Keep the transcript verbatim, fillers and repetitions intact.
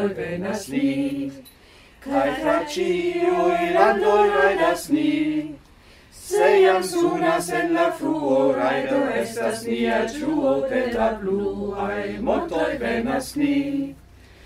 multoi venas ni, kai tra ciui landoi raidas ni. Se jam sunas en la fruo, raido estas nia ĝuo, de la bluaj montoj venas ni.